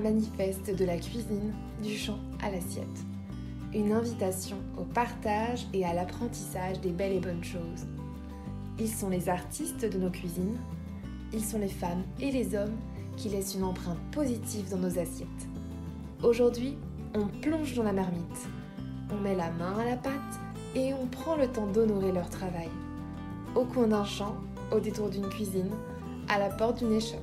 manifeste de la cuisine, du champ à l'assiette. Une invitation au partage et à l'apprentissage des belles et bonnes choses. Ils sont les artistes de nos cuisines. Ils sont les femmes et les hommes qui laissent une empreinte positive dans nos assiettes. Aujourd'hui, on plonge dans la marmite. On met la main à la pâte et on prend le temps d'honorer leur travail. Au coin d'un champ, au détour d'une cuisine, à la porte d'une échoppe.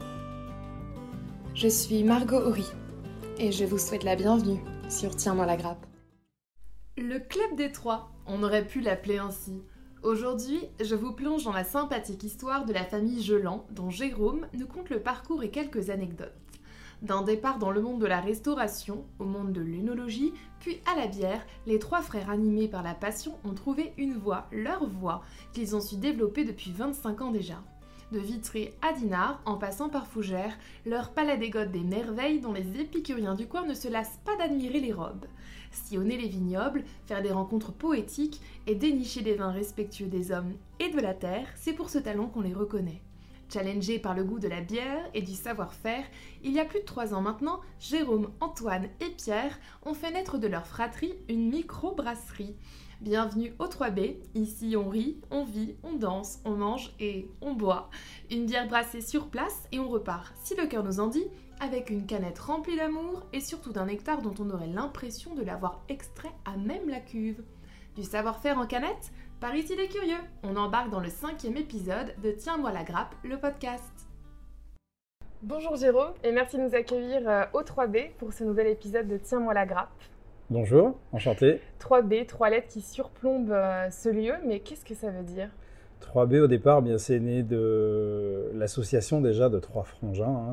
Je suis Margot Horry et je vous souhaite la bienvenue sur Tiens-moi la grappe. Le Club des Trois, on aurait pu l'appeler ainsi. Aujourd'hui, je vous plonge dans la sympathique histoire de la famille Geland, dont Jérôme nous conte le parcours et quelques anecdotes. D'un départ dans le monde de la restauration, au monde de l'œnologie, puis à la bière, les trois frères animés par la passion ont trouvé une voie, leur voie, qu'ils ont su développer depuis 25 ans déjà. De Vitré à Dinard, en passant par Fougères, leur palais dégote des merveilles dont les épicuriens du coin ne se lassent pas d'admirer les robes. Sillonner les vignobles, faire des rencontres poétiques et dénicher des vins respectueux des hommes et de la terre, c'est pour ce talent qu'on les reconnaît. Challengés par le goût de la bière et du savoir-faire, il y a plus de 3 ans maintenant, Jérôme, Antoine et Pierre ont fait naître de leur fratrie une micro-brasserie. Bienvenue au 3B, ici on rit, on vit, on danse, on mange et on boit. Une bière brassée sur place et on repart, si le cœur nous en dit, avec une canette remplie d'amour et surtout d'un nectar dont on aurait l'impression de l'avoir extrait à même la cuve. Du savoir-faire en canette ? Par ici les curieux, on embarque dans le 5e épisode de Tiens-moi la grappe, le podcast. Bonjour Jérôme et merci de nous accueillir au 3B pour ce nouvel épisode de Tiens-moi la grappe. Bonjour, enchanté. 3B, 3 lettres qui surplombent ce lieu, mais qu'est-ce que ça veut dire ? 3B au départ, bien, c'est né de l'association déjà de 3 frangins.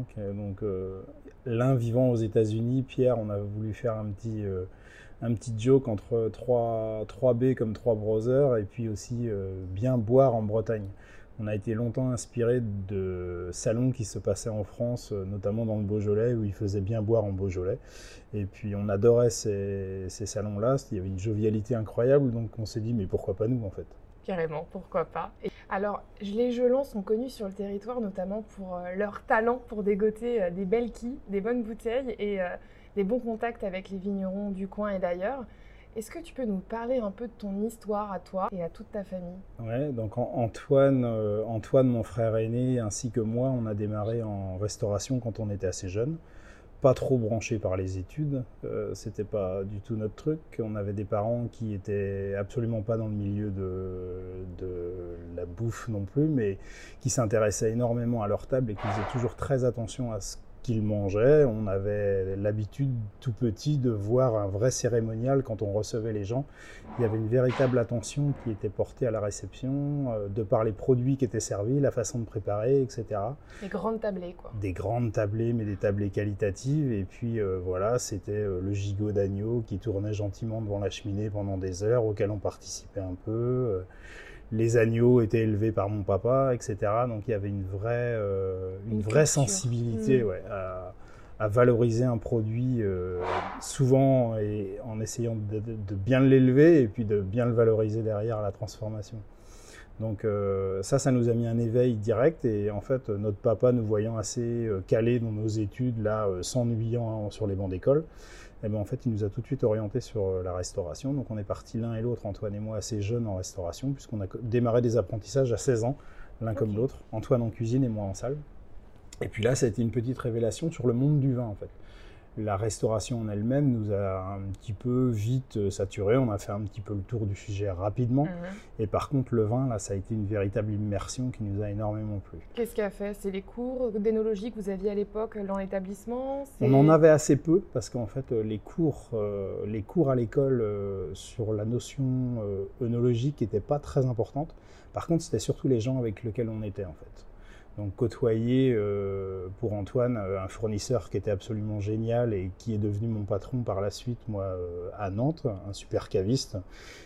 L'un vivant aux États-Unis, Pierre, on a voulu faire un petit joke entre 3B comme 3 brothers et puis aussi bien boire en Bretagne. On a été longtemps inspiré de salons qui se passaient en France, notamment dans le Beaujolais, où ils faisaient bien boire en Beaujolais. Et puis on adorait ces salons-là, il y avait une jovialité incroyable, donc on s'est dit mais pourquoi pas nous en fait ? Carrément, pourquoi pas. Alors, les Gelands sont connus sur le territoire notamment pour leur talent pour dégoter des belles quilles, des bonnes bouteilles et des bons contacts avec les vignerons du coin et d'ailleurs. Est-ce que tu peux nous parler un peu de ton histoire à toi et à toute ta famille ? Ouais, donc Antoine, mon frère aîné, ainsi que moi, on a démarré en restauration quand on était assez jeune. Pas trop branché par les études, c'était pas du tout notre truc. On avait des parents qui étaient absolument pas dans le milieu de la bouffe non plus, mais qui s'intéressaient énormément à leur table et qui faisaient toujours très attention à ce qu'ils mangeaient. On avait l'habitude tout petit de voir un vrai cérémonial quand on recevait les gens. Il y avait une véritable attention qui était portée à la réception, de par les produits qui étaient servis, la façon de préparer, etc. Des grandes tablées, quoi. Des grandes tablées, mais des tablées qualitatives. Et puis voilà, c'était le gigot d'agneau qui tournait gentiment devant la cheminée pendant des heures, auquel on participait un peu. Les agneaux étaient élevés par mon papa, etc. Donc il y avait une vraie sensibilité à valoriser un produit, souvent et en essayant de bien l'élever et puis de bien le valoriser derrière à la transformation. Donc ça nous a mis un éveil direct et en fait notre papa nous voyant assez calés dans nos études, là, s'ennuyant sur les bancs d'école, et ben en fait il nous a tout de suite orientés sur la restauration. Donc on est partis l'un et l'autre, Antoine et moi, assez jeunes en restauration puisqu'on a démarré des apprentissages à 16 ans, l'un comme l'autre, Antoine en cuisine et moi en salle. Et puis là ça a été une petite révélation sur le monde du vin en fait. La restauration en elle-même nous a un petit peu vite saturé, on a fait un petit peu le tour du sujet rapidement. Et par contre, le vin, là, ça a été une véritable immersion qui nous a énormément plu. Qu'est-ce qu'a fait ? C'est les cours d'énologie que vous aviez à l'époque dans l'établissement ? On en avait assez peu, parce qu'en fait, les cours à l'école sur la notion œnologique n'étaient pas très importantes. Par contre, c'était surtout les gens avec lesquels on était, en fait. Donc côtoyer pour Antoine un fournisseur qui était absolument génial et qui est devenu mon patron par la suite, moi, à Nantes, un super caviste,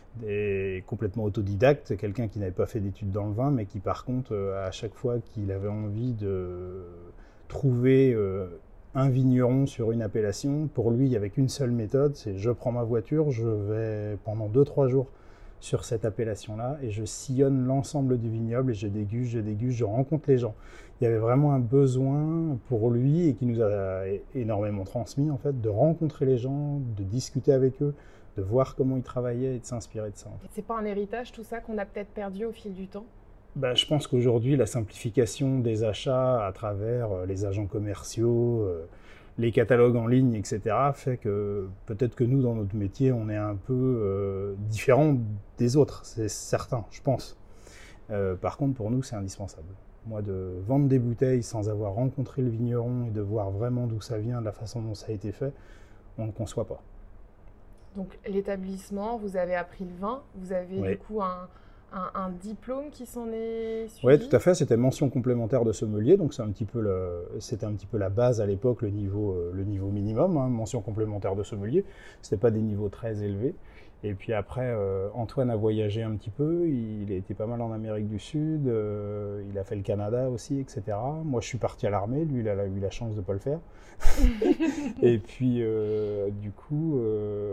et complètement autodidacte, quelqu'un qui n'avait pas fait d'études dans le vin, mais qui par contre, à chaque fois qu'il avait envie de trouver un vigneron sur une appellation, pour lui, il n'y avait qu'une seule méthode, c'est je prends ma voiture, je vais pendant 2-3 jours sur cette appellation-là et je sillonne l'ensemble du vignoble et je déguste, je rencontre les gens. Il y avait vraiment un besoin pour lui et qui nous a énormément transmis en fait, de rencontrer les gens, de discuter avec eux, de voir comment ils travaillaient et de s'inspirer de ça. En fait. C'est pas un héritage tout ça qu'on a peut-être perdu au fil du temps? Je pense qu'aujourd'hui, la simplification des achats à travers les agents commerciaux, les catalogues en ligne, etc., fait que peut-être que nous, dans notre métier, on est un peu différent des autres, c'est certain, je pense. Par contre, pour nous, c'est indispensable. Moi, de vendre des bouteilles sans avoir rencontré le vigneron et de voir vraiment d'où ça vient, de la façon dont ça a été fait, on ne le conçoit pas. Donc, l'établissement, vous avez appris le vin, vous avez du coup un diplôme qui s'en est suivi? Oui, tout à fait. C'était mention complémentaire de sommelier, donc c'était un petit peu la base à l'époque, le niveau minimum, hein, mention complémentaire de sommelier. C'était pas des niveaux très élevés. Et puis après, Antoine a voyagé un petit peu. Il a été pas mal en Amérique du Sud. Il a fait le Canada aussi, etc. Moi, je suis parti à l'armée. Lui, il a eu la chance de ne pas le faire. Et puis, du coup.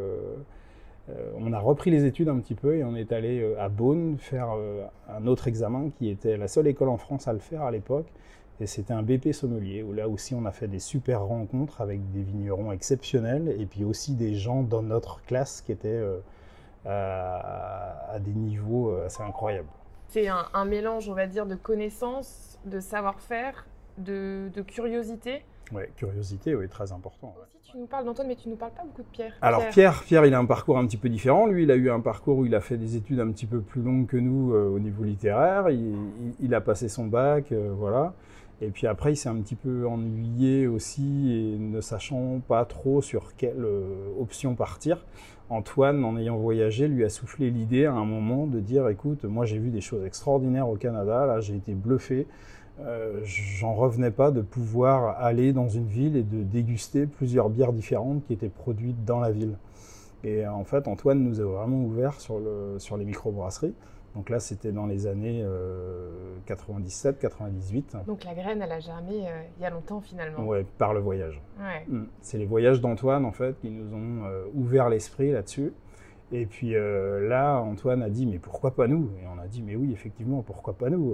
On a repris les études un petit peu et on est allé à Beaune faire un autre examen qui était la seule école en France à le faire à l'époque. Et c'était un BP sommelier où là aussi on a fait des super rencontres avec des vignerons exceptionnels et puis aussi des gens dans notre classe qui étaient à des niveaux assez incroyables. C'est un mélange, on va dire, de connaissances, de savoir-faire, de curiosité. Oui, curiosité, oui, très important. Ouais. Aussi, tu nous parles d'Antoine, mais tu ne nous parles pas beaucoup de Pierre. Alors Pierre, il a un parcours un petit peu différent. Lui, il a eu un parcours où il a fait des études un petit peu plus longues que nous au niveau littéraire. Il a passé son bac, voilà. Et puis après, il s'est un petit peu ennuyé aussi et ne sachant pas trop sur quelle option partir. Antoine, en ayant voyagé, lui a soufflé l'idée à un moment de dire « Écoute, moi j'ai vu des choses extraordinaires au Canada, là j'ai été bluffé. » J'en revenais pas de pouvoir aller dans une ville et de déguster plusieurs bières différentes qui étaient produites dans la ville. Et en fait, Antoine nous a vraiment ouvert sur les microbrasseries. Donc là, c'était dans les années 97-98. Donc la graine, elle a germé il y a longtemps finalement. Ouais, par le voyage. Ouais. C'est les voyages d'Antoine en fait qui nous ont ouvert l'esprit là-dessus. Et puis là, Antoine a dit, mais pourquoi pas nous? Et on a dit, mais oui, effectivement, pourquoi pas nous?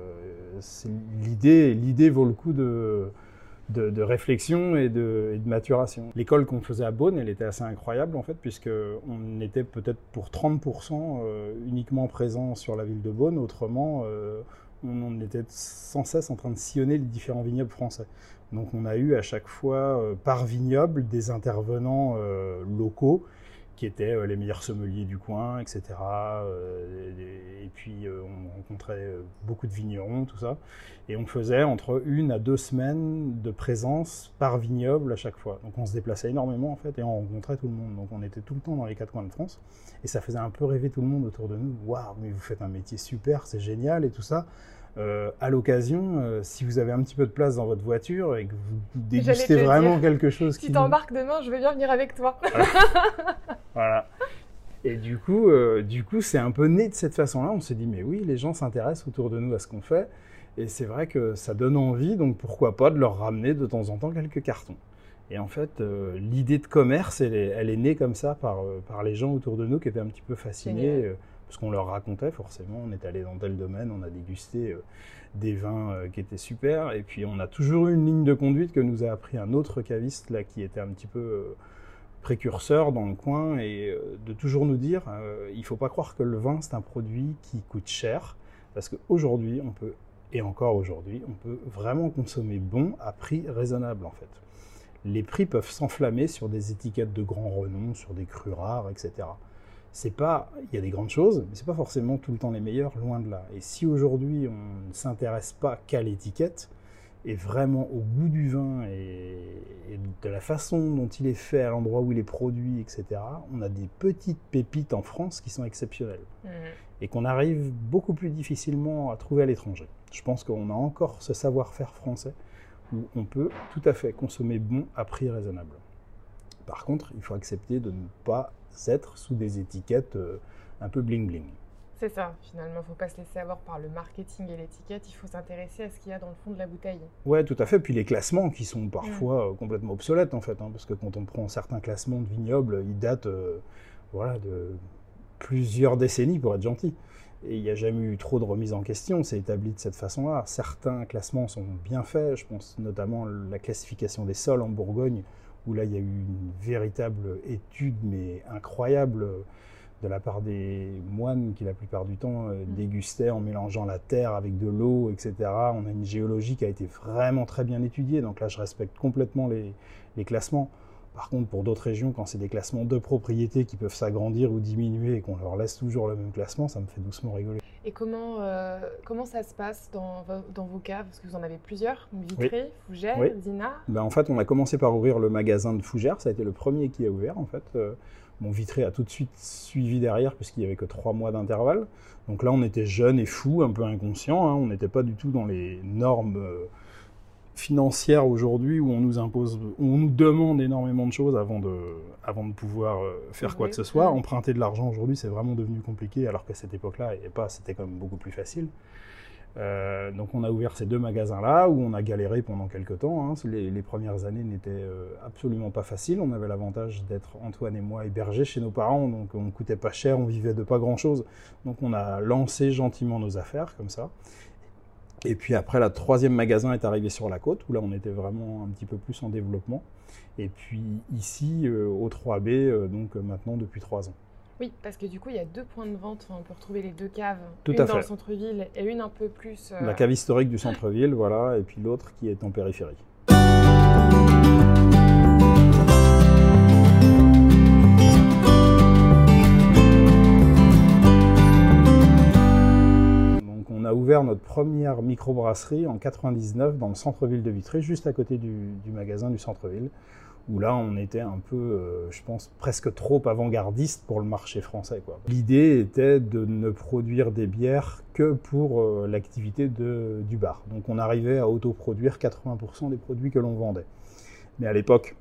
L'idée vaut le coup de réflexion et de maturation. L'école qu'on faisait à Beaune, elle était assez incroyable en fait, puisqu'on était peut-être pour 30% uniquement présent sur la ville de Beaune, autrement on était sans cesse en train de sillonner les différents vignobles français. Donc on a eu à chaque fois par vignoble des intervenants locaux qui étaient les meilleurs sommeliers du coin, etc. Et puis on rencontrait beaucoup de vignerons, tout ça. Et on faisait entre 1 à 2 semaines de présence par vignoble à chaque fois. Donc on se déplaçait énormément en fait et on rencontrait tout le monde. Donc on était tout le temps dans les 4 coins de France. Et ça faisait un peu rêver tout le monde autour de nous. Waouh, mais vous faites un métier super, c'est génial et tout ça. À l'occasion, si vous avez un petit peu de place dans votre voiture et que vous dégustez vraiment quelque chose qui... Si t'embarques demain, je veux bien venir avec toi. Voilà. Et du coup, c'est un peu né de cette façon-là. On s'est dit, mais oui, les gens s'intéressent autour de nous à ce qu'on fait. Et c'est vrai que ça donne envie, donc pourquoi pas de leur ramener de temps en temps quelques cartons. Et en fait, l'idée de commerce, elle est née comme ça par les gens autour de nous qui étaient un petit peu fascinés. Parce qu'on leur racontait forcément, on est allé dans tel domaine, on a dégusté des vins qui étaient super. Et puis on a toujours eu une ligne de conduite que nous a appris un autre caviste là, qui était un petit peu précurseur dans le coin et de toujours nous dire il ne faut pas croire que le vin c'est un produit qui coûte cher. Parce qu'aujourd'hui, on peut vraiment consommer bon à prix raisonnable en fait. Les prix peuvent s'enflammer sur des étiquettes de grand renom, sur des crus rares, etc. Il y a des grandes choses, mais c'est pas forcément tout le temps les meilleures, loin de là. Et si aujourd'hui on ne s'intéresse pas qu'à l'étiquette, et vraiment au goût du vin et de la façon dont il est fait, à l'endroit où il est produit, etc., on a des petites pépites en France qui sont exceptionnelles. Et qu'on arrive beaucoup plus difficilement à trouver à l'étranger. Je pense qu'on a encore ce savoir-faire français où on peut tout à fait consommer bon à prix raisonnable. Par contre, il faut accepter de ne pas être sous des étiquettes un peu bling-bling. C'est ça, finalement, il ne faut pas se laisser avoir par le marketing et l'étiquette, il faut s'intéresser à ce qu'il y a dans le fond de la bouteille. Ouais, tout à fait, puis les classements qui sont parfois complètement obsolètes en fait, hein, parce que quand on prend certains classements de vignobles, ils datent de plusieurs décennies pour être gentil. Et il n'y a jamais eu trop de remise en question, c'est établi de cette façon-là. Certains classements sont bien faits, je pense notamment la classification des sols en Bourgogne, où là il y a eu une véritable étude, mais incroyable, de la part des moines qui la plupart du temps dégustaient en mélangeant la terre avec de l'eau, etc. On a une géologie qui a été vraiment très bien étudiée, donc là je respecte complètement les classements. Par contre, pour d'autres régions, quand c'est des classements de propriété qui peuvent s'agrandir ou diminuer et qu'on leur laisse toujours le même classement, ça me fait doucement rigoler. Et comment ça se passe dans vos caves? Parce que vous en avez plusieurs, Vitré, Fougères, Dinard. En fait, on a commencé par ouvrir le magasin de Fougères, ça a été le premier qui a ouvert en fait. Vitré a tout de suite suivi derrière puisqu'il n'y avait que 3 mois d'intervalle. Donc là, on était jeunes et fous, un peu inconscients, on n'était pas du tout dans les normes financière aujourd'hui où on nous impose, où on nous demande énormément de choses avant de pouvoir faire quoi que ce soit. Emprunter de l'argent aujourd'hui, c'est vraiment devenu compliqué, alors qu'à cette époque-là, c'était quand même beaucoup plus facile. Donc on a ouvert ces 2 magasins-là, où on a galéré pendant quelques temps. Les premières années n'étaient absolument pas faciles. On avait l'avantage d'être, Antoine et moi, hébergés chez nos parents, donc on ne coûtait pas cher, on vivait de pas grand-chose. Donc on a lancé gentiment nos affaires, comme ça. Et puis après, le 3e magasin est arrivé sur la côte, où là on était vraiment un petit peu plus en développement. Et puis ici, au 3B, donc maintenant depuis 3 ans. Oui, parce que du coup, il y a 2 points de vente, on peut retrouver les 2 caves. Tout une à dans fait. le centre-ville et une un peu plus... La cave historique du centre-ville, voilà, et puis l'autre qui est en périphérie. On a ouvert notre première microbrasserie en 99 dans le centre-ville de Vitré, juste à côté du magasin du centre-ville, où là on était un peu, je pense, presque trop avant-gardiste pour le marché français, quoi. L'idée était de ne produire des bières que pour l'activité du bar. Donc on arrivait à autoproduire 80% des produits que l'on vendait. Mais à l'époque,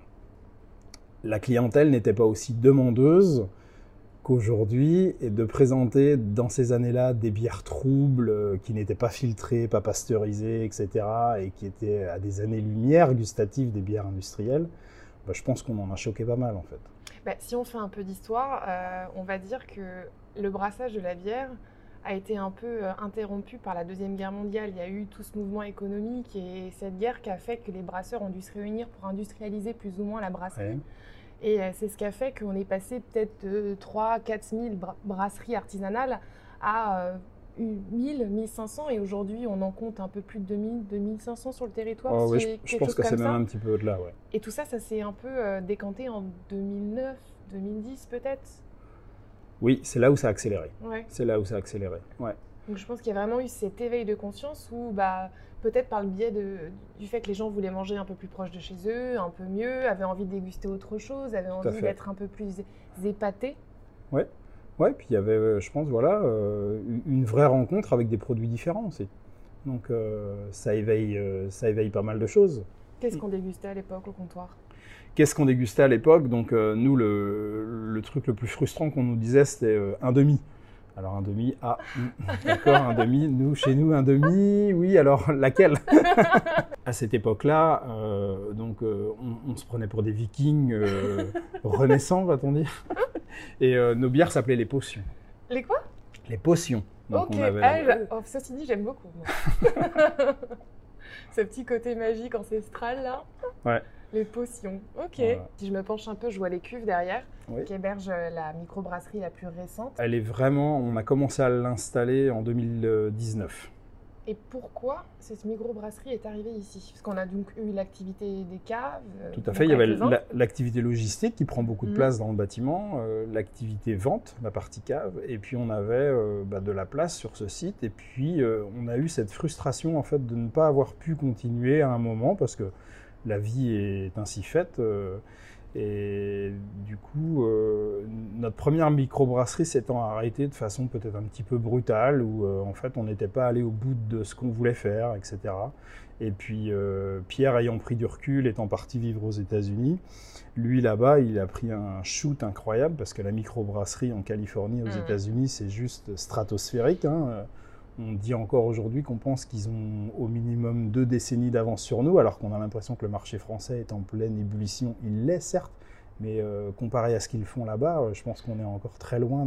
la clientèle n'était pas aussi demandeuse qu'aujourd'hui, et de présenter dans ces années-là des bières troubles qui n'étaient pas filtrées, pas pasteurisées, etc., et qui étaient à des années-lumière gustatives des bières industrielles, je pense qu'on en a choqué pas mal en fait. Si on fait un peu d'histoire, on va dire que le brassage de la bière a été un peu interrompu par la Deuxième Guerre mondiale. Il y a eu tout ce mouvement économique et cette guerre qui a fait que les brasseurs ont dû se réunir pour industrialiser plus ou moins la brasserie. Ouais. Et c'est ce qui a fait qu'on est passé peut-être de 3-4 000 brasseries artisanales à 1000, 1500, et aujourd'hui on en compte un peu plus de 2000, 2500 sur le territoire. Oh, oui, je pense que c'est même un petit peu au-delà. Ouais. Et tout ça, ça s'est un peu décanté en 2009, 2010 peut-être. Oui, c'est là où ça a accéléré. Ouais. C'est là où ça a accéléré, ouais. Donc je pense qu'il y a vraiment eu cet éveil de conscience où, peut-être par le biais du fait que les gens voulaient manger un peu plus proche de chez eux, un peu mieux, avaient envie de déguster autre chose, avaient envie d'être un peu plus épatés. Ouais. Ouais, puis il y avait, je pense, une vraie rencontre avec des produits différents aussi. Donc ça éveille pas mal de choses. Qu'est-ce qu'on dégustait à l'époque au comptoir ? Qu'est-ce qu'on dégustait à l'époque ? Donc nous, le truc le plus frustrant qu'on nous disait, c'était un demi. Alors un demi, d'accord, un demi, chez nous, un demi, oui, alors laquelle ? À cette époque-là, on se prenait pour des vikings renaissants, va-t-on dire. Et nos bières s'appelaient les potions. Les quoi ? Les potions. Donc ok, ceci dit, j'aime beaucoup. Ce petit côté magique ancestral, là. Ouais. Les potions, ok. Voilà. Si je me penche un peu, je vois les cuves derrière, qui hébergent la microbrasserie la plus récente. Elle est vraiment, on a commencé à l'installer en 2019. Et pourquoi cette microbrasserie est arrivée ici ? Parce qu'on a donc eu l'activité des caves. Tout à fait, il y avait l'activité logistique qui prend beaucoup de place dans le bâtiment, l'activité vente, la partie cave, et puis on avait de la place sur ce site, et puis on a eu cette frustration en fait de ne pas avoir pu continuer à un moment, parce que la vie est ainsi faite, et du coup, notre première microbrasserie s'étant arrêtée de façon peut-être un petit peu brutale, où en fait on n'était pas allé au bout de ce qu'on voulait faire, etc. Et puis Pierre, ayant pris du recul, étant parti vivre aux États-Unis, lui là-bas, il a pris un shoot incroyable, parce que la microbrasserie en Californie, aux États-Unis, c'est juste stratosphérique, hein. On dit encore aujourd'hui qu'on pense qu'ils ont au minimum 2 décennies d'avance sur nous, alors qu'on a l'impression que le marché français est en pleine ébullition. Il l'est certes, Mais comparé à ce qu'ils font là-bas, je pense qu'on est encore très loin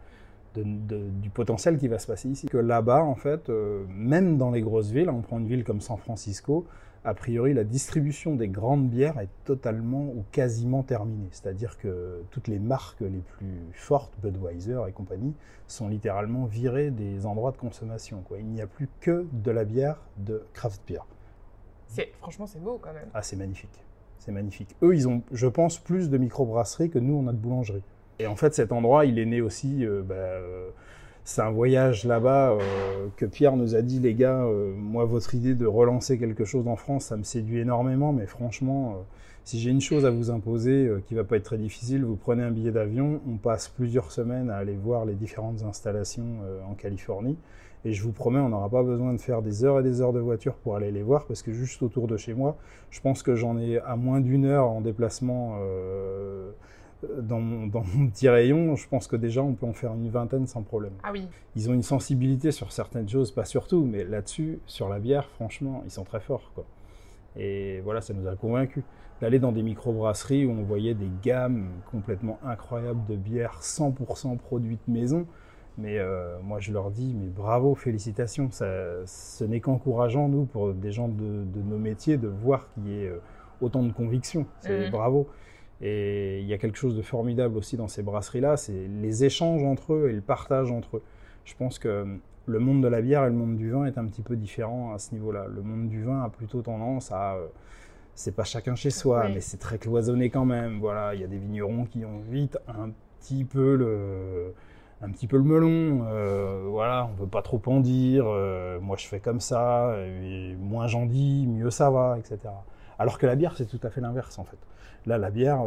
du potentiel qui va se passer ici. Que là-bas, en fait, même dans les grosses villes, on prend une ville comme San Francisco, a priori, la distribution des grandes bières est totalement ou quasiment terminée. C'est-à-dire que toutes les marques les plus fortes, Budweiser et compagnie, sont littéralement virées des endroits de consommation, quoi. Il n'y a plus que de la bière de craft beer. Franchement, c'est beau quand même. Ah, c'est magnifique. C'est magnifique. Eux, ils ont, je pense, plus de microbrasseries que nous, on a de boulangeries. Et en fait, cet endroit, il est né aussi... c'est un voyage là-bas que Pierre nous a dit, les gars, moi, votre idée de relancer quelque chose en France, ça me séduit énormément, mais franchement, si j'ai une chose à vous imposer qui ne va pas être très difficile, vous prenez un billet d'avion, on passe plusieurs semaines à aller voir les différentes installations en Californie, et je vous promets, on n'aura pas besoin de faire des heures et des heures de voiture pour aller les voir, parce que juste autour de chez moi, je pense que j'en ai à moins d'1 heure en déplacement dans mon petit rayon, je pense que déjà on peut en faire une vingtaine sans problème. Ah oui. Ils ont une sensibilité sur certaines choses, pas sur tout, mais là-dessus, sur la bière, franchement, ils sont très forts, quoi. Et voilà, ça nous a convaincus. D'aller dans des microbrasseries où on voyait des gammes complètement incroyables de bières 100% produites maison, mais moi je leur dis, mais bravo, félicitations, ce n'est qu'encourageant, nous, pour des gens de nos métiers, de voir qu'il y ait autant de conviction. C'est bravo. Et il y a quelque chose de formidable aussi dans ces brasseries-là, c'est les échanges entre eux et le partage entre eux. Je pense que le monde de la bière et le monde du vin est un petit peu différent à ce niveau-là. Le monde du vin a plutôt tendance à... c'est pas chacun chez soi, mais c'est très cloisonné quand même. Voilà, il y a des vignerons qui ont vite un petit peu le melon. Voilà, on veut pas trop en dire. Moi, je fais comme ça. Et moins j'en dis, mieux ça va, etc. Alors que la bière, c'est tout à fait l'inverse, en fait. Là, la bière,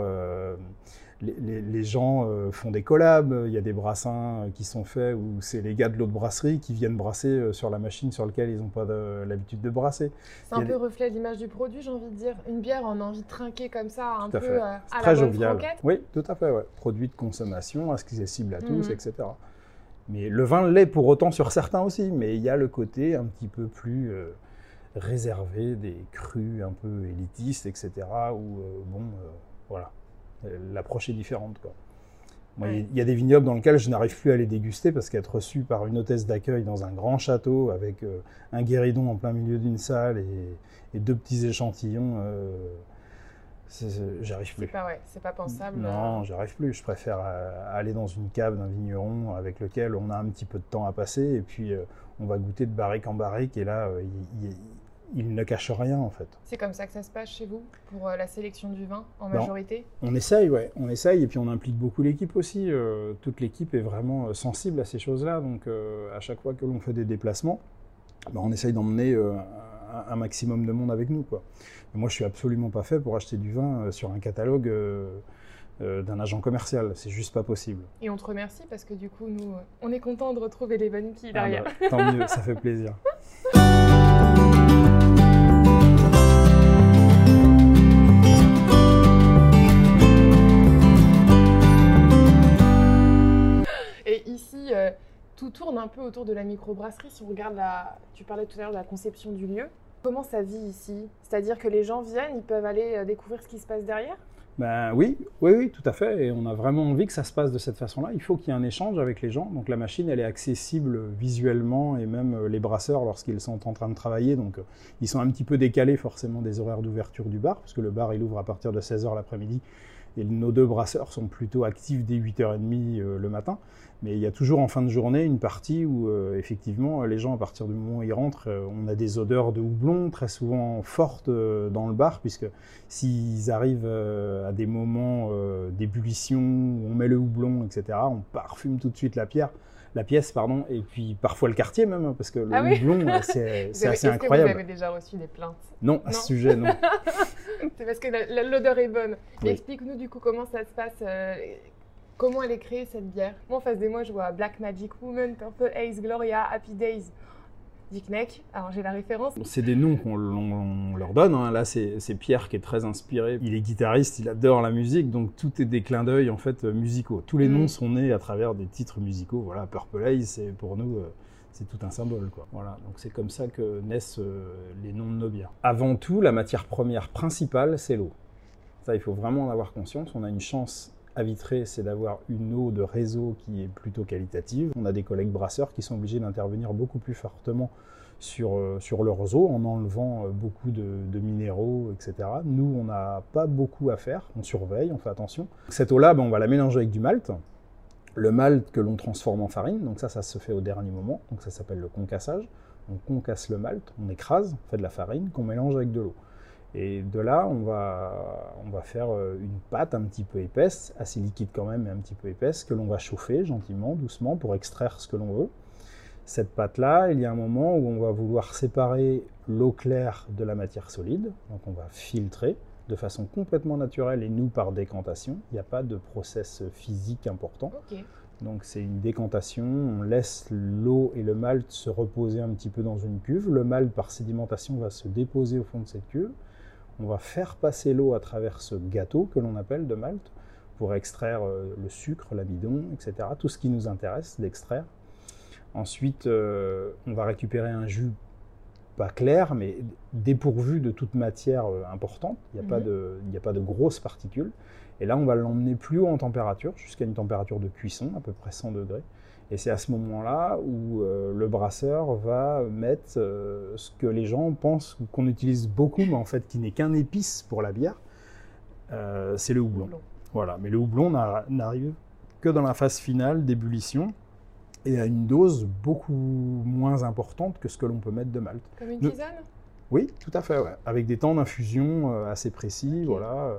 les gens font des collabs, il y a des brassins qui sont faits où c'est les gars de l'autre brasserie qui viennent brasser sur la machine sur laquelle ils n'ont pas l'habitude de brasser. C'est un peu reflet de l'image du produit, j'ai envie de dire. Une bière, on a envie de trinquer comme ça, un peu à très la bonne jovial. franquette. Oui, tout à fait, ouais. Produit de consommation, accessible à tous, etc. Mais le vin l'est pour autant sur certains aussi, mais il y a le côté un petit peu plus... réservé, des crus un peu élitistes, etc. Où, voilà, l'approche est différente, quoi. Moi, il y a des vignobles dans lesquels je n'arrive plus à les déguster parce qu'être reçu par une hôtesse d'accueil dans un grand château avec un guéridon en plein milieu d'une salle et 2 petits échantillons, j'arrive plus. C'est pas pensable. Non, j'arrive plus. Je préfère aller dans une cave d'un vigneron avec lequel on a un petit peu de temps à passer et puis on va goûter de barrique en barrique et là, il ne cache rien en fait. C'est comme ça que ça se passe chez vous pour la sélection du vin en majorité? On essaye, ouais. On essaye et puis on implique beaucoup l'équipe aussi. Toute l'équipe est vraiment sensible à ces choses-là. Donc à chaque fois que l'on fait des déplacements, on essaye d'emmener un maximum de monde avec nous, quoi. Mais moi, je suis absolument pas fait pour acheter du vin sur un catalogue d'un agent commercial. C'est juste pas possible. Et on te remercie parce que du coup, nous, on est content de retrouver les bonnes filles derrière. Tant mieux, ça fait plaisir. Et ici, tout tourne un peu autour de la microbrasserie. Si on regarde tu parlais tout à l'heure de la conception du lieu. Comment ça vit ici? C'est-à-dire que les gens viennent, ils peuvent aller découvrir ce qui se passe derrière? Oui, tout à fait. Et on a vraiment envie que ça se passe de cette façon-là. Il faut qu'il y ait un échange avec les gens. Donc la machine, elle est accessible visuellement et même les brasseurs lorsqu'ils sont en train de travailler. Donc ils sont un petit peu décalés forcément des horaires d'ouverture du bar, parce que le bar, il ouvre à partir de 16h l'après-midi. Et nos 2 brasseurs sont plutôt actifs dès 8h30 le matin. Mais il y a toujours en fin de journée une partie où effectivement les gens, à partir du moment où ils rentrent, on a des odeurs de houblon très souvent fortes dans le bar, puisque s'ils arrivent à des moments d'ébullition où on met le houblon, etc., on parfume tout de suite la pièce, et puis parfois le quartier même, parce que le houblon, c'est assez incroyable. Est-ce que vous avez déjà reçu des plaintes? Non, à ce sujet, non. C'est parce que l'odeur est bonne. Oui. Explique-nous du coup comment ça se passe, comment elle est créée cette bière. Moi en face de moi je vois Black Magic Woman, Purple Haze, Gloria, Happy Days, Dick Neck. Alors j'ai la référence. C'est des noms qu'on leur donne, hein. Là c'est Pierre qui est très inspiré. Il est guitariste, il adore la musique, donc tout est des clins d'œil en fait musicaux. Tous les noms sont nés à travers des titres musicaux. Voilà, Purple Haze, c'est pour nous... c'est tout un symbole, quoi. Voilà, donc c'est comme ça que naissent les noms de nos bières. Avant tout, la matière première principale, c'est l'eau. Ça, il faut vraiment en avoir conscience. On a une chance à Vitré, c'est d'avoir une eau de réseau qui est plutôt qualitative. On a des collègues brasseurs qui sont obligés d'intervenir beaucoup plus fortement sur leurs eaux en enlevant beaucoup de minéraux, etc. Nous, on n'a pas beaucoup à faire. On surveille, on fait attention. Cette eau-là, on va la mélanger avec du malt. Le malt que l'on transforme en farine, donc ça se fait au dernier moment. Donc ça s'appelle le concassage. On concasse le malt, on écrase, on fait de la farine qu'on mélange avec de l'eau. Et de là, on va faire une pâte un petit peu épaisse, assez liquide quand même, mais un petit peu épaisse, que l'on va chauffer gentiment, doucement, pour extraire ce que l'on veut. Cette pâte-là, il y a un moment où on va vouloir séparer l'eau claire de la matière solide. Donc on va filtrer de façon complètement naturelle et nous par décantation. Il n'y a pas de process physique important. Okay. Donc c'est une décantation, on laisse l'eau et le malt se reposer un petit peu dans une cuve. Le malt, par sédimentation, va se déposer au fond de cette cuve. On va faire passer l'eau à travers ce gâteau que l'on appelle de malt pour extraire le sucre, l'amidon, etc. Tout ce qui nous intéresse d'extraire. Ensuite, on va récupérer un jus pas clair, mais dépourvu de toute matière importante. Il n'y a pas de grosses particules. Et là, on va l'emmener plus haut en température, jusqu'à une température de cuisson, à peu près 100 degrés. Et c'est à ce moment-là où le brasseur va mettre ce que les gens pensent qu'on utilise beaucoup, mais en fait qui n'est qu'un épice pour la bière, c'est le houblon. Voilà. Mais le houblon n'arrive que dans la phase finale d'ébullition et à une dose beaucoup moins importante que ce que l'on peut mettre de malt. Comme une tisane ? Oui, tout à fait, ouais. Avec des temps d'infusion assez précis. Okay. Voilà.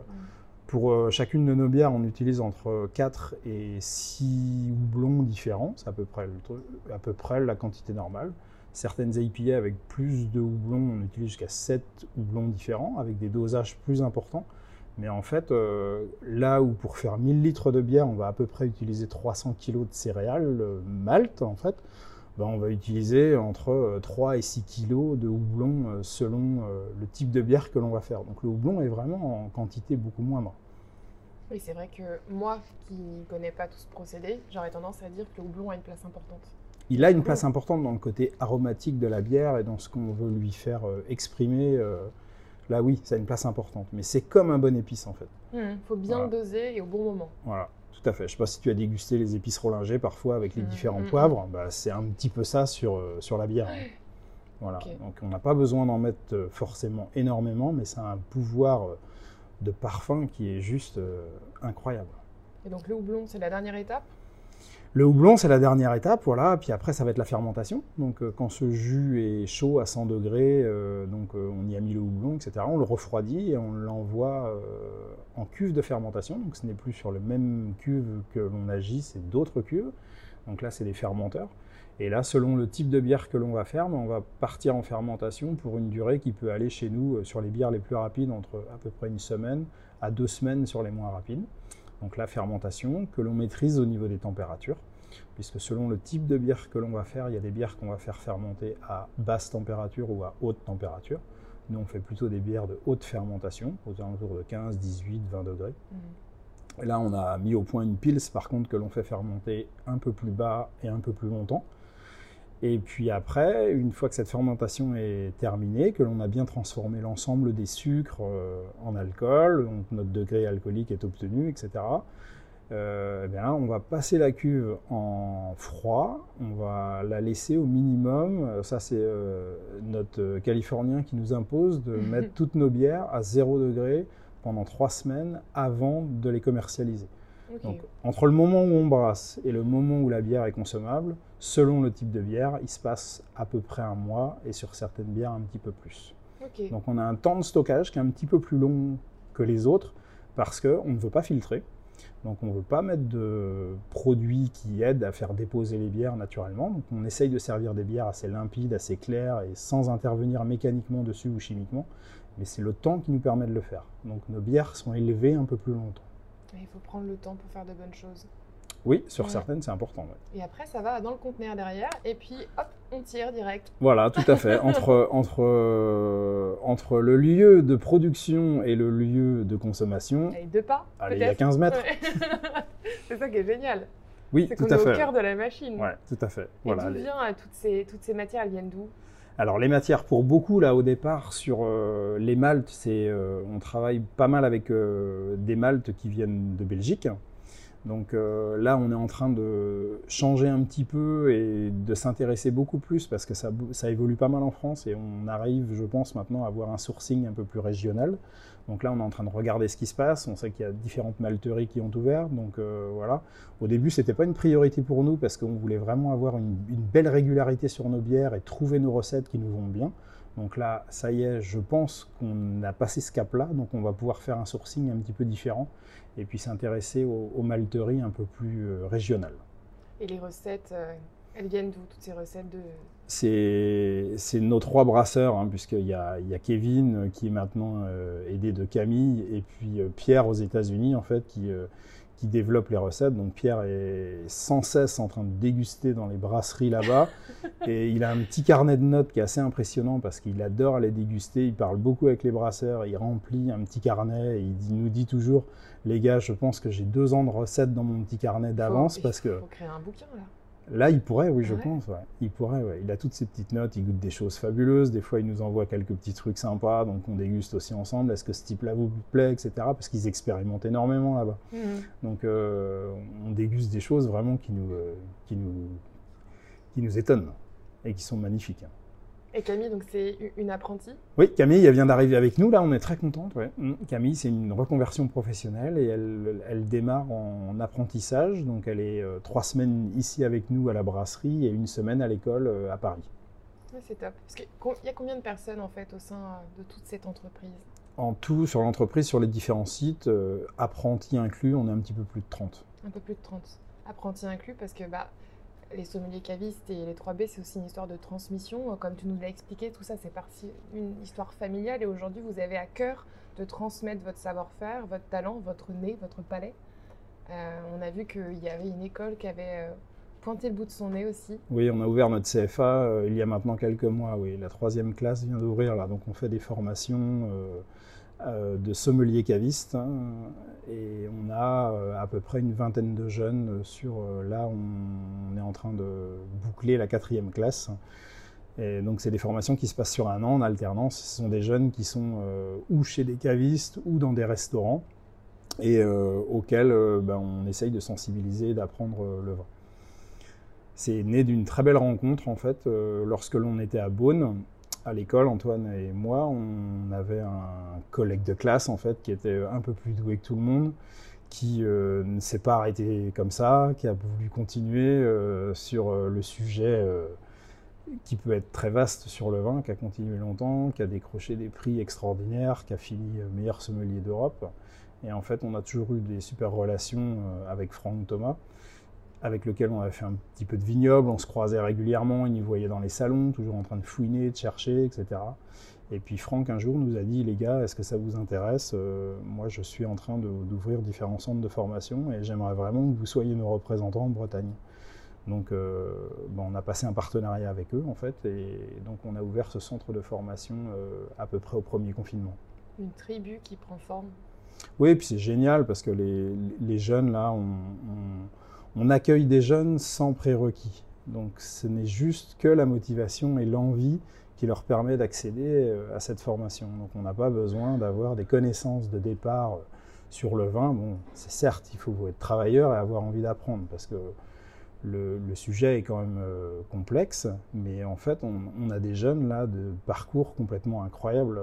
Pour chacune de nos bières, on utilise entre 4 et 6 houblons différents. C'est à peu près la quantité normale. Certaines IPA avec plus de houblons, on utilise jusqu'à 7 houblons différents, avec des dosages plus importants. Mais en fait, là où pour faire 1000 litres de bière, on va à peu près utiliser 300 kg de céréales, malt en fait, on va utiliser entre 3 et 6 kg de houblon selon le type de bière que l'on va faire. Donc le houblon est vraiment en quantité beaucoup moindre. Oui, c'est vrai que moi, qui ne connais pas tout ce procédé, j'aurais tendance à dire que le houblon a une place importante. Il a une place importante dans le côté aromatique de la bière et dans ce qu'on veut lui faire exprimer. Là, oui, ça a une place importante. Mais c'est comme un bon épice, en fait. Faut bien le doser et au bon moment. Voilà. Tout à fait. Je ne sais pas si tu as dégusté les épices Rollinger parfois avec les différents poivres. C'est un petit peu ça sur la bière. Hein. Voilà. Okay. Donc on n'a pas besoin d'en mettre forcément énormément, mais ça a un pouvoir de parfum qui est juste incroyable. Et donc le houblon, c'est la dernière étape ? Le houblon, c'est la dernière étape, voilà. Puis après, ça va être la fermentation. Donc quand ce jus est chaud à 100 degrés, on y a mis le houblon, etc. On le refroidit et on l'envoie en cuve de fermentation. Donc ce n'est plus sur le même cuve que l'on agit, c'est d'autres cuves. Donc là, c'est des fermenteurs. Et là, selon le type de bière que l'on va faire, on va partir en fermentation pour une durée qui peut aller chez nous sur les bières les plus rapides, entre à peu près 1 semaine à 2 semaines sur les moins rapides. Donc la fermentation que l'on maîtrise au niveau des températures, puisque selon le type de bière que l'on va faire, il y a des bières qu'on va faire fermenter à basse température ou à haute température. Nous, on fait plutôt des bières de haute fermentation, aux alentours de 15, 18, 20 degrés. Et là, on a mis au point une pils, par contre, que l'on fait fermenter un peu plus bas et un peu plus longtemps. Et puis après, une fois que cette fermentation est terminée, que l'on a bien transformé l'ensemble des sucres en alcool, donc notre degré alcoolique est obtenu, etc., on va passer la cuve en froid, on va la laisser au minimum, ça c'est notre Californien qui nous impose de mettre toutes nos bières à 0 degré pendant 3 semaines avant de les commercialiser. Okay. Donc, entre le moment où on brasse et le moment où la bière est consommable, selon le type de bière, il se passe à peu près 1 mois et sur certaines bières un petit peu plus. Okay. Donc on a un temps de stockage qui est un petit peu plus long que les autres parce qu'on ne veut pas filtrer. Donc on ne veut pas mettre de produits qui aident à faire déposer les bières naturellement. Donc on essaye de servir des bières assez limpides, assez claires et sans intervenir mécaniquement dessus ou chimiquement. Mais c'est le temps qui nous permet de le faire. Donc nos bières sont élevées un peu plus longtemps. Il faut prendre le temps pour faire de bonnes choses. Oui, sur certaines, c'est important. Ouais. Et après, ça va dans le conteneur derrière, et puis hop, on tire direct. Voilà, tout à fait. Entre le lieu de production et le lieu de consommation, et 2 pas, allez, il y a 15 mètres. Ouais. C'est ça qui est génial. Oui, c'est tout qu'on à est fait. au cœur de la machine. Oui, tout à fait. Et voilà, d'où viennent toutes ces matières, elles viennent d'où ? Alors les matières pour beaucoup là au départ sur les maltes, on travaille pas mal avec des maltes qui viennent de Belgique. Donc là on est en train de changer un petit peu et de s'intéresser beaucoup plus parce que ça évolue pas mal en France et on arrive je pense maintenant à avoir un sourcing un peu plus régional. Donc là on est en train de regarder ce qui se passe, on sait qu'il y a différentes malteries qui ont ouvert, donc voilà. Au début c'était pas une priorité pour nous parce qu'on voulait vraiment avoir une belle régularité sur nos bières et trouver nos recettes qui nous vont bien. Donc là ça y est, je pense qu'on a passé ce cap là, donc on va pouvoir faire un sourcing un petit peu différent et puis s'intéresser aux malteries un peu plus régionales. Et les recettes, elles viennent d'où, toutes ces recettes de... C'est nos 3 brasseurs, hein, puisqu'il y a Kevin qui est maintenant aidé de Camille, et puis Pierre aux États-Unis en fait, qui développe les recettes. Donc Pierre est sans cesse en train de déguster dans les brasseries là-bas, et il a un petit carnet de notes qui est assez impressionnant parce qu'il adore les déguster. Il parle beaucoup avec les brasseurs, il remplit un petit carnet, et il nous dit toujours: les gars, je pense que j'ai 2 ans de recettes dans mon petit carnet d'avance parce que... Faut créer un bouquin là. Là, il pourrait, oui, je pense. Ouais. Il pourrait, ouais. Il a toutes ses petites notes, il goûte des choses fabuleuses. Des fois, il nous envoie quelques petits trucs sympas, donc on déguste aussi ensemble. Est-ce que ce type-là vous plaît, etc. Parce qu'ils expérimentent énormément là-bas. Donc, on déguste des choses vraiment qui nous étonnent et qui sont magnifiques. Et Camille, donc c'est une apprentie? Oui, Camille, elle vient d'arriver avec nous, là, on est très contente. Ouais. Camille, c'est une reconversion professionnelle et elle démarre en apprentissage. Donc elle est 3 semaines ici avec nous à la brasserie et 1 semaine à l'école à Paris. Ouais, c'est top. Parce qu'il y a combien de personnes en fait au sein de toute cette entreprise? En tout, sur l'entreprise, sur les différents sites, apprentis inclus, on est un petit peu plus de 30. Un peu plus de 30. Apprentis inclus parce que les sommeliers cavistes et les 3B, c'est aussi une histoire de transmission. Comme tu nous l'as expliqué, tout ça, c'est parti d'une histoire familiale. Et aujourd'hui, vous avez à cœur de transmettre votre savoir-faire, votre talent, votre nez, votre palais. On a vu qu'il y avait une école qui avait pointé le bout de son nez aussi. Oui, on a ouvert notre CFA il y a maintenant quelques mois. Oui, la 3e classe vient d'ouvrir là. Donc on fait des formations de sommeliers cavistes. Hein, et on a à peu près une vingtaine de jeunes là, on est en train de boucler la 4e classe. Et donc c'est des formations qui se passent sur 1 an en alternance. Ce sont des jeunes qui sont ou chez des cavistes ou dans des restaurants et auxquels on essaye de sensibiliser et d'apprendre le vin. C'est né d'une très belle rencontre en fait lorsque l'on était à Beaune. À l'école, Antoine et moi, on avait un collègue de classe en fait qui était un peu plus doué que tout le monde, qui ne s'est pas arrêté comme ça, qui a voulu continuer sur le sujet qui peut être très vaste sur le vin, qui a continué longtemps, qui a décroché des prix extraordinaires, qui a fini meilleur sommelier d'Europe. Et en fait, on a toujours eu des super relations avec Franck Thomas, avec lequel on avait fait un petit peu de vignoble, on se croisait régulièrement, il nous voyait dans les salons, toujours en train de fouiner, de chercher, etc. Et puis Franck, un jour, nous a dit: les gars, est-ce que ça vous intéresse? Moi, je suis en train d'ouvrir différents centres de formation et j'aimerais vraiment que vous soyez nos représentants en Bretagne. Donc, on a passé un partenariat avec eux, en fait, et donc on a ouvert ce centre de formation à peu près au premier confinement. Une tribu qui prend forme. Oui, et puis c'est génial parce que les jeunes, là, on accueille des jeunes sans prérequis. Donc ce n'est juste que la motivation et l'envie qui leur permet d'accéder à cette formation. Donc on n'a pas besoin d'avoir des connaissances de départ sur le vin. Bon, c'est certes, il faut être travailleur et avoir envie d'apprendre parce que le sujet est quand même complexe, mais en fait on a des jeunes là de parcours complètement incroyables.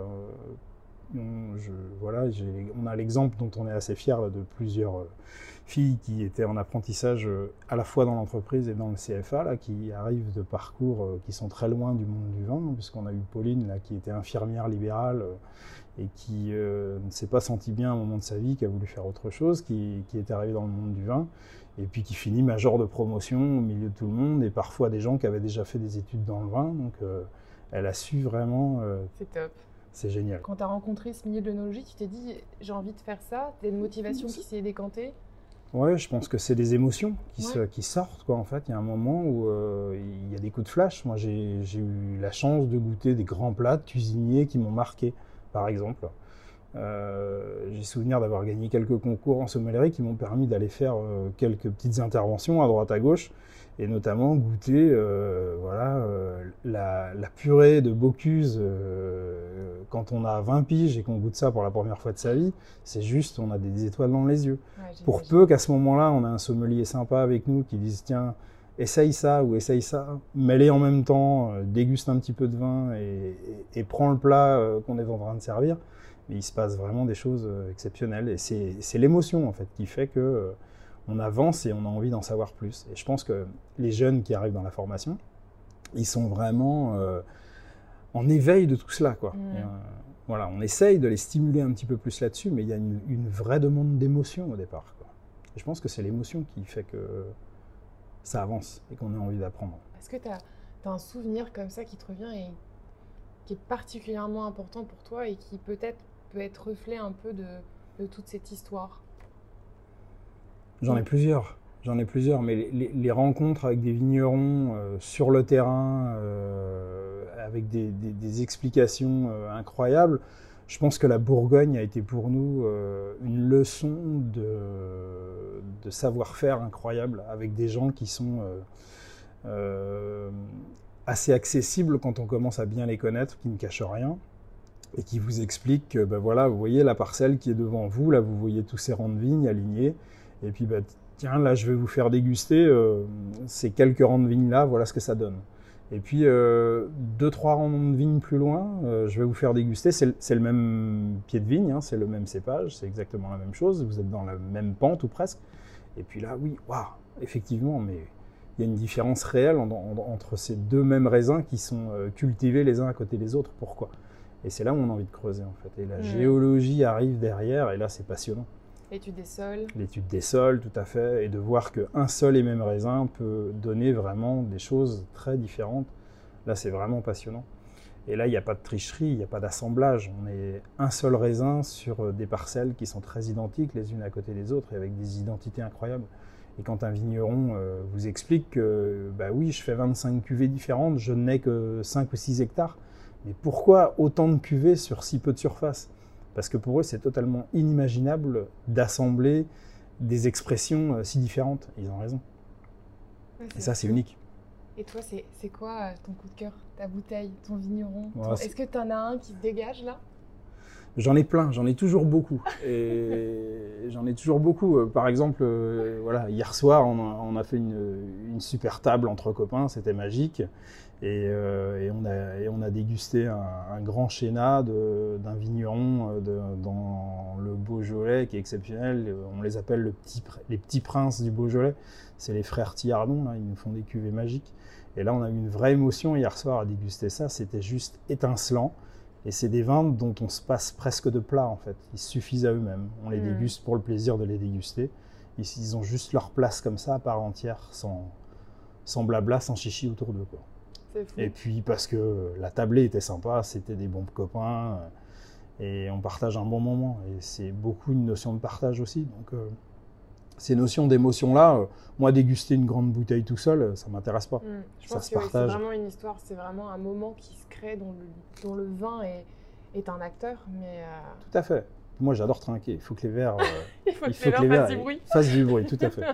On a l'exemple dont on est assez fier là, de plusieurs filles qui étaient en apprentissage à la fois dans l'entreprise et dans le CFA, là, qui arrivent de parcours qui sont très loin du monde du vin, puisqu'on a eu Pauline là, qui était infirmière libérale et qui ne s'est pas sentie bien à un moment de sa vie, qui a voulu faire autre chose, qui est arrivée dans le monde du vin, et puis qui finit major de promotion au milieu de tout le monde, et parfois des gens qui avaient déjà fait des études dans le vin, donc elle a su vraiment... C'est top. C'est génial. Quand tu as rencontré ce milieu de l'œnologie, tu t'es dit j'ai envie de faire ça? Tu as une motivation qui s'est décantée? Ouais, je pense que c'est des émotions qui sortent, quoi, en fait. Il y a un moment où il y a des coups de flash. Moi, j'ai eu la chance de goûter des grands plats de cuisiniers qui m'ont marqué, par exemple. J'ai souvenir d'avoir gagné quelques concours en sommellerie qui m'ont permis d'aller faire quelques petites interventions à droite à gauche, et notamment goûter la purée de Bocuse quand on a 20 piges et qu'on goûte ça pour la première fois de sa vie, c'est juste, on a des étoiles dans les yeux. Ouais, pour peu qu'à ce moment-là, on a un sommelier sympa avec nous qui dise tiens, essaye ça ou essaye ça, mets-les en même temps, déguste un petit peu de vin et prends le plat qu'on est en train de servir. Mais il se passe vraiment des choses exceptionnelles. Et c'est l'émotion en fait qui fait que on avance et on a envie d'en savoir plus. Et je pense que les jeunes qui arrivent dans la formation, ils sont vraiment en éveil de tout cela, quoi. Et, voilà, on essaye de les stimuler un petit peu plus là-dessus, mais il y a une vraie demande d'émotion au départ, quoi. Et je pense que c'est l'émotion qui fait que ça avance et qu'on a envie d'apprendre. Est-ce que tu as un souvenir comme ça qui te revient et qui est particulièrement important pour toi et qui peut-être peut être reflet un peu de toute cette histoire? J'en ai plusieurs, mais les rencontres avec des vignerons sur le terrain, avec des explications incroyables, je pense que la Bourgogne a été pour nous une leçon de savoir-faire incroyable, avec des gens qui sont assez accessibles quand on commence à bien les connaître, qui ne cachent rien, et qui vous expliquent que voilà, vous voyez la parcelle qui est devant vous, là vous voyez tous ces rangs de vignes alignés, et puis tiens, là je vais vous faire déguster ces quelques rangs de vignes là, voilà ce que ça donne. Et puis 2-3 rangs de vignes plus loin, je vais vous faire déguster, c'est le même pied de vigne, hein, c'est le même cépage, c'est exactement la même chose, vous êtes dans la même pente ou presque. Et puis là, oui, waouh, effectivement, mais il y a une différence réelle entre ces deux mêmes raisins qui sont cultivés les uns à côté des autres. Pourquoi ? Et c'est là où on a envie de creuser en fait. Et la géologie arrive derrière, et là c'est passionnant. L'étude des sols. L'étude des sols, tout à fait, et de voir qu'un seul et même raisin peut donner vraiment des choses très différentes. Là, c'est vraiment passionnant. Et là, il n'y a pas de tricherie, il n'y a pas d'assemblage. On est un seul raisin sur des parcelles qui sont très identiques les unes à côté des autres et avec des identités incroyables. Et quand un vigneron vous explique que, oui, je fais 25 cuvées différentes, je n'ai que 5 ou 6 hectares, mais pourquoi autant de cuvées sur si peu de surface ? Parce que pour eux, c'est totalement inimaginable d'assembler des expressions si différentes. Ils ont raison. Ouais, et ça, c'est unique. Et toi, c'est quoi ton coup de cœur, ta bouteille, ton vigneron Est-ce que tu en as un qui se dégage là ? J'en ai plein, j'en ai toujours beaucoup. Par exemple, voilà, hier soir, on a fait une super table entre copains, c'était magique. Et on a dégusté un grand chénat d'un vigneron dans le Beaujolais qui est exceptionnel. On les appelle les petits princes du Beaujolais. C'est les frères Tillardon, là, ils nous font des cuvées magiques. Et là, on a eu une vraie émotion hier soir à déguster ça. C'était juste étincelant. Et c'est des vins dont on se passe presque de plat, en fait. Ils suffisent à eux-mêmes. On les déguste pour le plaisir de les déguster. Ils ont juste leur place comme ça, à part entière, sans blabla, sans chichi autour d'eux, quoi. Et puis parce que la tablée était sympa, c'était des bons copains et on partage un bon moment. Et c'est beaucoup une notion de partage aussi. Donc ces notions d'émotion-là, moi déguster une grande bouteille tout seul, ça ne m'intéresse pas. Je pense que c'est vraiment une histoire, c'est vraiment un moment qui se crée dont le vin est un acteur. Mais Tout à fait. Moi j'adore trinquer, il faut que les verres, il faut que les verres fassent du bruit, tout à fait.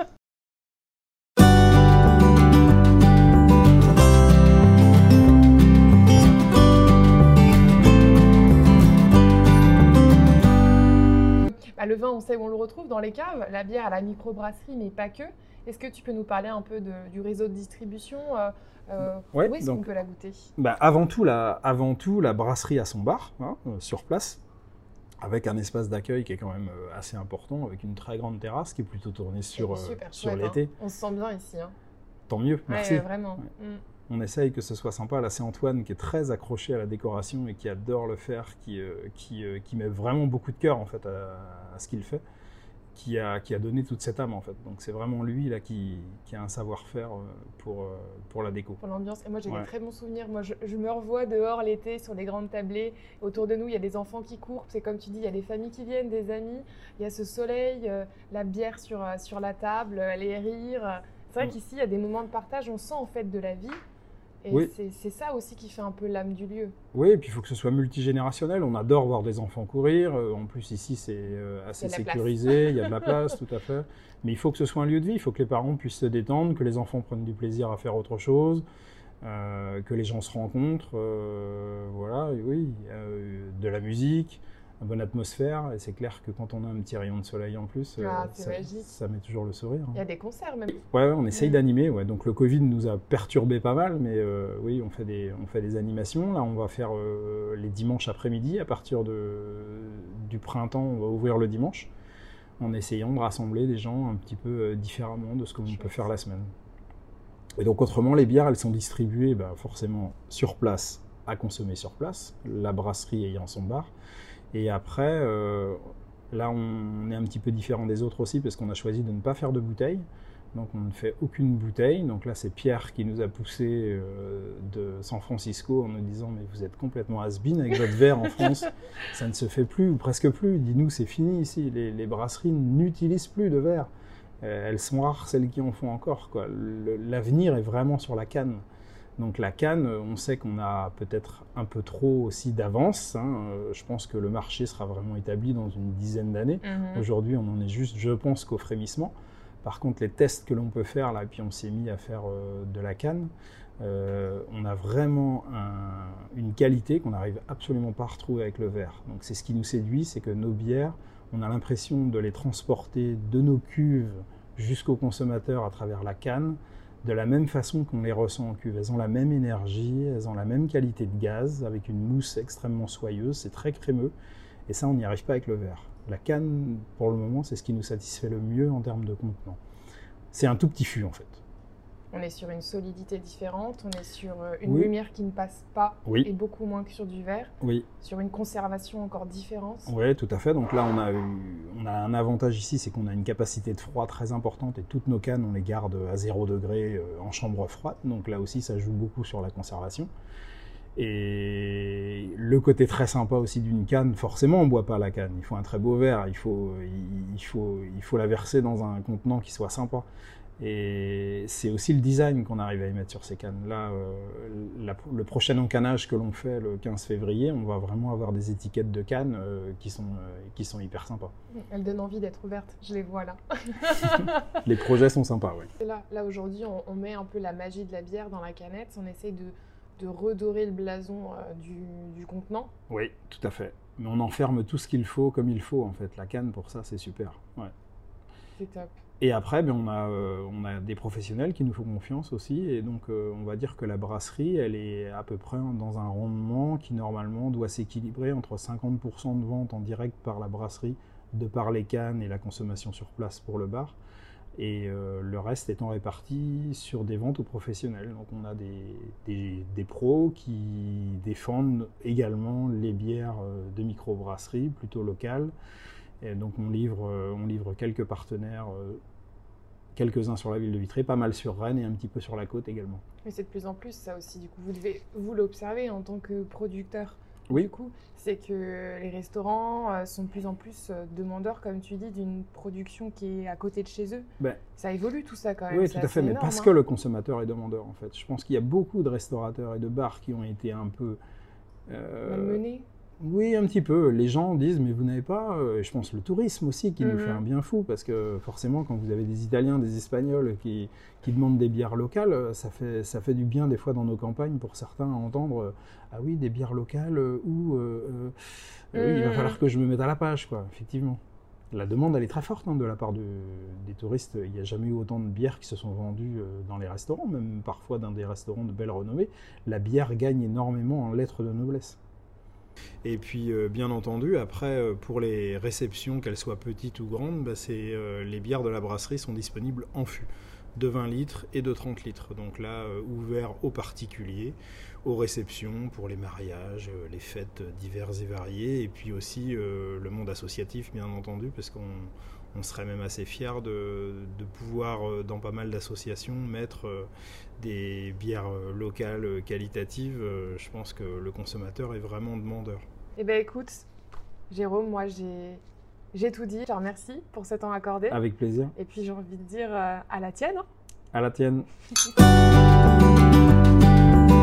Le vin, on sait où on le retrouve dans les caves, la bière à la microbrasserie, mais pas que. Est-ce que tu peux nous parler un peu du réseau de distribution où est-ce qu'on peut la goûter ? Avant tout, la brasserie a son bar, hein, sur place, avec un espace d'accueil qui est quand même assez important, avec une très grande terrasse qui est plutôt tournée sur l'été. Hein. On se sent bien ici. Hein. Tant mieux, merci. Ouais, vraiment. Ouais. On essaye que ce soit sympa. Là, c'est Antoine qui est très accroché à la décoration et qui adore le faire, qui met vraiment beaucoup de cœur en fait à ce qu'il fait, qui a donné toute cette âme en fait. Donc c'est vraiment lui là qui a un savoir-faire pour la déco. Pour l'ambiance. Et moi j'ai des très bons souvenirs. Moi je me revois dehors l'été sur des grandes tablées. Autour de nous il y a des enfants qui courent. C'est comme tu dis, il y a des familles qui viennent, des amis. Il y a ce soleil, la bière sur la table, les rires. C'est vrai qu'ici il y a des moments de partage. On sent en fait de la vie. Et c'est ça aussi qui fait un peu l'âme du lieu. Oui, et puis il faut que ce soit multigénérationnel. On adore voir des enfants courir. En plus, ici, c'est assez sécurisé. Il y a de la place, tout à fait. Mais il faut que ce soit un lieu de vie. Il faut que les parents puissent se détendre, que les enfants prennent du plaisir à faire autre chose, que les gens se rencontrent. Voilà, oui, de la musique, une bonne atmosphère. Et c'est clair que quand on a un petit rayon de soleil en plus, ça met toujours le sourire. Il y a des concerts même. Ouais, on essaye d'animer. Ouais. Donc le Covid nous a perturbé pas mal, mais oui, on fait des animations. Là, on va faire les dimanches après-midi. À partir du printemps, on va ouvrir le dimanche, en essayant de rassembler des gens un petit peu différemment de ce qu'on peut faire la semaine. Et donc autrement, les bières, elles sont distribuées forcément sur place, à consommer sur place, la brasserie ayant son bar. Et après, là, on est un petit peu différent des autres aussi parce qu'on a choisi de ne pas faire de bouteilles. Donc, on ne fait aucune bouteille. Donc là, c'est Pierre qui nous a poussé de San Francisco en nous disant « Mais vous êtes complètement has-been avec votre verre en France. Ça ne se fait plus ou presque plus. Dis-nous, c'est fini ici. Les brasseries n'utilisent plus de verre. Elles sont rares, celles qui en font encore, quoi. L'avenir est vraiment sur la canne. » Donc la canne, on sait qu'on a peut-être un peu trop aussi d'avance. Je pense que le marché sera vraiment établi dans une dizaine d'années. Aujourd'hui, on en est juste, je pense, qu'au frémissement. Par contre, les tests que l'on peut faire, là, puis on s'est mis à faire de la canne, on a vraiment une qualité qu'on n'arrive absolument pas à retrouver avec le verre. Donc c'est ce qui nous séduit, c'est que nos bières, on a l'impression de les transporter de nos cuves jusqu'au consommateur à travers la canne, de la même façon qu'on les ressent en cuve. Elles ont la même énergie, elles ont la même qualité de gaz, avec une mousse extrêmement soyeuse, c'est très crémeux, et ça on n'y arrive pas avec le verre. La canne, pour le moment, c'est ce qui nous satisfait le mieux en termes de contenant. C'est un tout petit fût en fait. On est sur une solidité différente, on est sur une lumière qui ne passe pas et beaucoup moins que sur du verre, sur une conservation encore différente. Oui, tout à fait. Donc là, on a un avantage ici, c'est qu'on a une capacité de froid très importante et toutes nos cannes, on les garde à 0 degré en chambre froide. Donc là aussi, ça joue beaucoup sur la conservation. Et le côté très sympa aussi d'une canne, forcément on ne boit pas la canne, il faut un très beau verre, il faut la verser dans un contenant qui soit sympa. Et c'est aussi le design qu'on arrive à y mettre sur ces cannes. Là, le prochain encannage que l'on fait le 15 février, on va vraiment avoir des étiquettes de cannes qui sont hyper sympas. Elles donnent envie d'être ouvertes, je les vois là. Les projets sont sympas, oui. Là aujourd'hui, on met un peu la magie de la bière dans la canette, on essaye de redorer le blason du contenant. Oui, tout à fait. Mais on enferme tout ce qu'il faut comme il faut, en fait. La canne, pour ça, c'est super. Ouais. C'est top. Et après, on a des professionnels qui nous font confiance aussi. Et donc, on va dire que la brasserie, elle est à peu près dans un rendement qui, normalement, doit s'équilibrer entre 50% de vente en direct par la brasserie, de par les cannes et la consommation sur place pour le bar. Et le reste étant réparti sur des ventes aux professionnels. Donc on a des pros qui défendent également les bières de microbrasserie, plutôt locales. Et donc on livre quelques partenaires, quelques-uns sur la ville de Vitré, pas mal sur Rennes et un petit peu sur la côte également. Mais c'est de plus en plus ça aussi, du coup vous l'observez en tant que producteur. Oui. Du coup, c'est que les restaurants sont de plus en plus demandeurs, comme tu dis, d'une production qui est à côté de chez eux. Ça évolue tout ça quand même. Oui, tout à fait, mais énorme, parce que le consommateur est demandeur en fait. Je pense qu'il y a beaucoup de restaurateurs et de bars qui ont été un peu... malmenés. Oui, un petit peu. Les gens disent, mais vous n'avez pas... je pense le tourisme aussi qui nous fait un bien fou, parce que forcément, quand vous avez des Italiens, des Espagnols qui demandent des bières locales, ça fait du bien des fois dans nos campagnes pour certains à entendre ah oui, des bières locales oui, il va falloir que je me mette à la page, quoi, effectivement. La demande, elle est très forte de la part des touristes. Il n'y a jamais eu autant de bières qui se sont vendues dans les restaurants, même parfois dans des restaurants de belle renommée. La bière gagne énormément en lettres de noblesse. Et puis, bien entendu, après, pour les réceptions, qu'elles soient petites ou grandes, les bières de la brasserie sont disponibles en fût, de 20 litres et de 30 litres. Donc là, ouvert aux particuliers, aux réceptions, pour les mariages, les fêtes diverses et variées, et puis aussi le monde associatif, bien entendu, parce qu'on serait même assez fiers de pouvoir, dans pas mal d'associations, mettre des bières locales qualitatives. Je pense que le consommateur est vraiment demandeur. Eh bien écoute, Jérôme, moi j'ai tout dit. Je te remercie pour ce temps accordé. Avec plaisir. Et puis j'ai envie de dire à la tienne. À la tienne.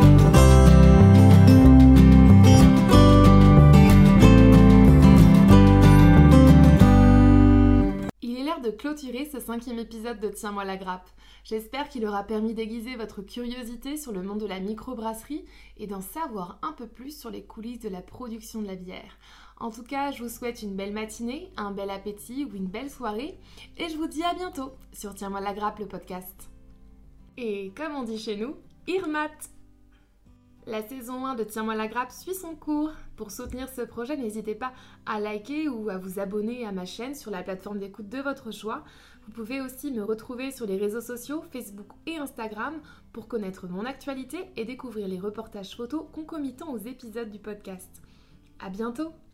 fière de clôturer ce 5e épisode de Tiens-moi la grappe. J'espère qu'il aura permis d'aiguiser votre curiosité sur le monde de la microbrasserie et d'en savoir un peu plus sur les coulisses de la production de la bière. En tout cas, je vous souhaite une belle matinée, un bel appétit ou une belle soirée et je vous dis à bientôt sur Tiens-moi la grappe, le podcast. Et comme on dit chez nous, Irmat! La saison 1 de Tiens-moi la grappe suit son cours. Pour soutenir ce projet, n'hésitez pas à liker ou à vous abonner à ma chaîne sur la plateforme d'écoute de votre choix. Vous pouvez aussi me retrouver sur les réseaux sociaux, Facebook et Instagram, pour connaître mon actualité et découvrir les reportages photos concomitants aux épisodes du podcast. À bientôt!